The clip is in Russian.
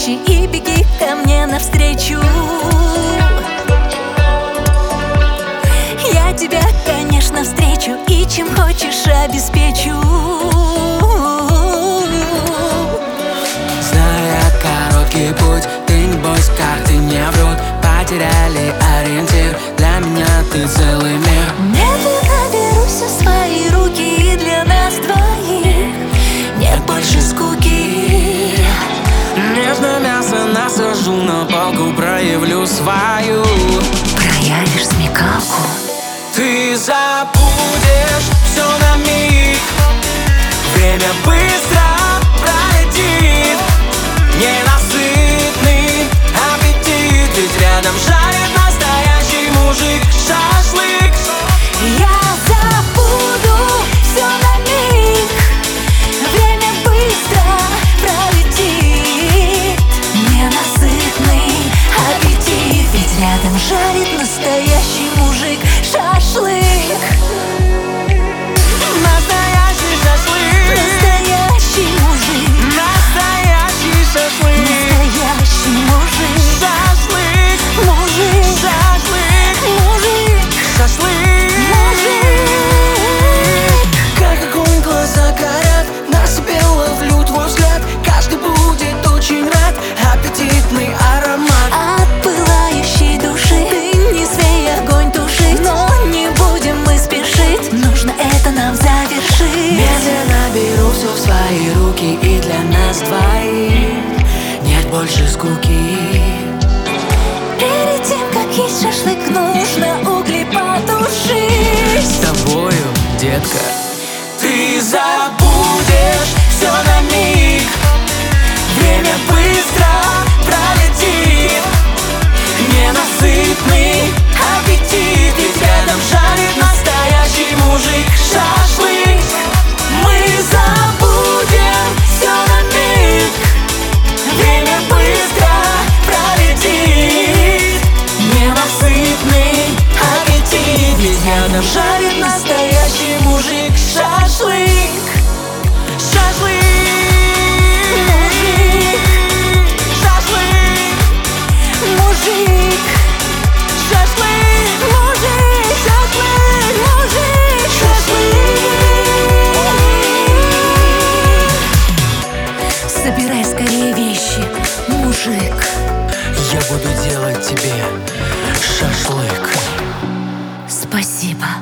вещи и беги ко мне навстречу. Я тебя, конечно, встречу и чем хочешь обеспечу. Зная короткий путь, ты не бойся, карты не врут. Потеряли ориентир, для меня ты целый мир. Медленно берусь в свои руки, и для нас двоих нет больше скуки. Нежно мясо насажу на палку, проявлю свою. Проявишь смекалку. Ты забудешь все на миг. Время быстро пролетит. Ненасытный аппетит, ведь рядом жарит настоящий мужик шашлык. Я забуду все на миг. Время быстро пролетит. Ненасытный аппетит, ведь рядом жарит настоящий мужик шашлык. Настоящий шашлык. Настоящий мужик. Настоящий шашлык. Настоящий мужик. Шашлык. Мужик. Шашлык. Мужик. Шашлык. Мужик. Как огонь глаза горят, на себе ловлю твой взгляд. Каждый будет очень рад, аппетитный аромат От пылающей души ты не смей огонь тушить. Но не будем мы спешить, нужно это нам завершить. Медленно беру все в свои руки, и для нас двоих нет больше скуки. Перед тем, как есть шашлык, нужно угли потушить. С тобою, детка, ты забудешь все на миг. Время быстро пролетит. Ненасытный аппетит, ведь рядом жарит настоящий мужик шашлык. Мы забудем все на миг. Время быстро пролетит. Ненасытный аппетит, ведь рядом жарит настоящий мужик шашлык. Шашлык. Шашлык. Мужик. Шашлык. Мужик. Шашлык. Мужик. Шашлык. Собирай скорее вещи, мужик. Я буду делать тебе шашлык. Спасибо.